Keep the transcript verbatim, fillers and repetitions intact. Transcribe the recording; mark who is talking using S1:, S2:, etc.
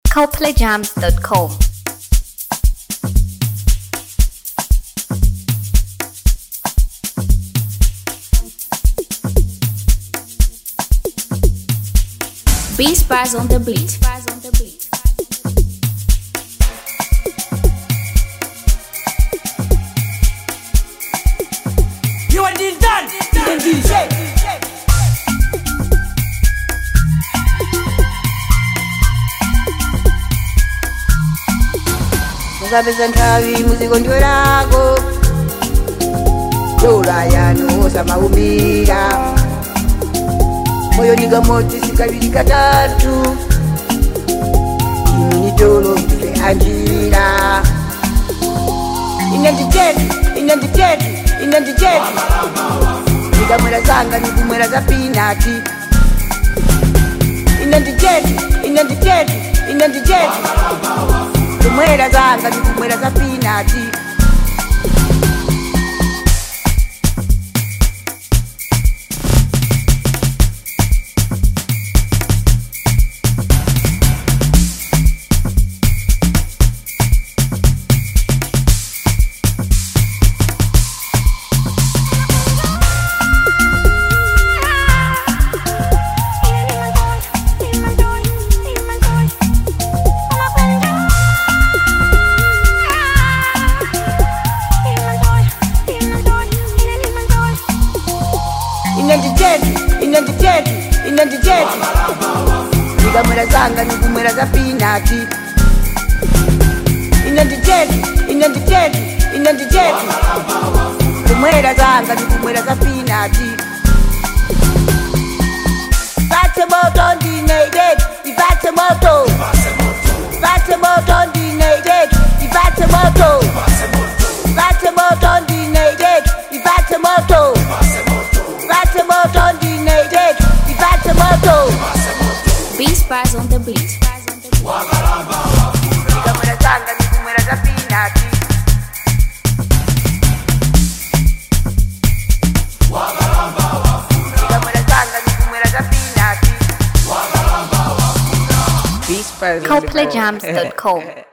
S1: coplay jams dot com. Beast Bars on the beat.
S2: You are the done, the D J.
S3: Mukapeza nthawi muzikondwerako dola yanu samaumbira moyo ni gamoti sikabiri katatu ni dolo mpe anjira inenditete inenditete inenditete nikamwera zanga nikumwera za pinati inenditete inenditete inenditete kumwera zanga nikumwera za pinati inenditete inenditete inenditete nikamwera zanga nikumwera za pinati inenditete inenditete inenditete kumwera zanga nikumwera za pinati Bate moto ndinedete ibate moto Bate moto ndinedete ibate moto Bate moto ndinedete ibate moto Bate moto ndinedete ibate moto
S1: Beast Bars on the beat.
S3: nikamwera zanga nikumwera za pinati nikamwera zanga nikumwera za pinati
S1: coplay jams dot com.